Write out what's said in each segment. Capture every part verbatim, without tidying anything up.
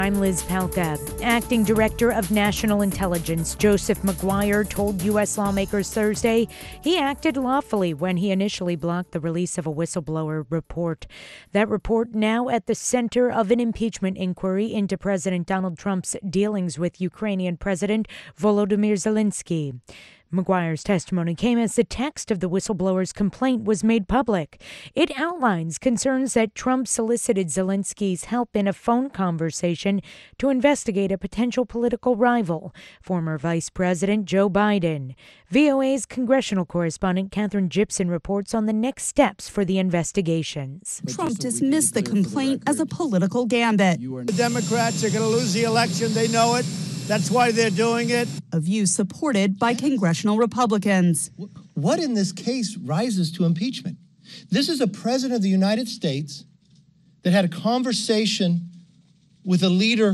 I'm Liz Palka. Acting Director of National Intelligence Joseph Maguire told U S lawmakers Thursday he acted lawfully when he initially blocked the release of a whistleblower report. That report now at the center of an impeachment inquiry into President Donald Trump's dealings with Ukrainian President Volodymyr Zelensky. Maguire's testimony came as the text of the whistleblower's complaint was made public. It outlines concerns that Trump solicited Zelensky's help in a phone conversation to investigate a potential political rival, former Vice President Joe Biden. V O A's congressional correspondent Katherine Gypson reports on the next steps for the investigations. Trump dismissed the complaint as a political gambit. The Democrats are going to lose the election. They know it. That's why they're doing it. A view supported by congressional Republicans. What in this case rises to impeachment? This is a president of the United States that had a conversation with a leader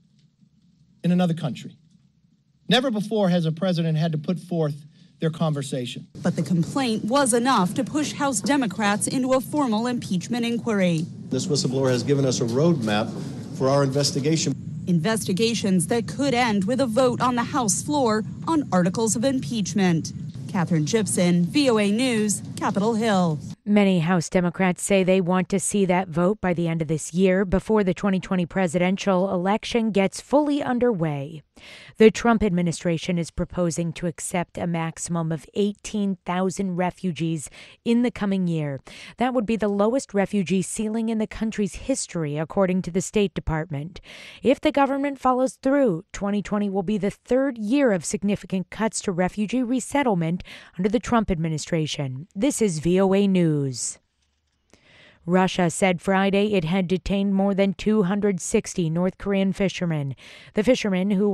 in another country. Never before has a president had to put forth their conversation. But the complaint was enough to push House Democrats into a formal impeachment inquiry. This whistleblower has given us a roadmap for our investigation. Investigations that could end with a vote on the House floor on articles of impeachment. Katherine Gypson, V O A News, Capitol Hill. Many House Democrats say they want to see that vote by the end of this year before the twenty twenty presidential election gets fully underway. The Trump administration is proposing to accept a maximum of eighteen thousand refugees in the coming year. That would be the lowest refugee ceiling in the country's history, according to the State Department. If the government follows through, twenty twenty will be the third year of significant cuts to refugee resettlement under the Trump administration. This is V O A News. Russia said Friday it had detained more than two hundred sixty North Korean fishermen. The fishermen who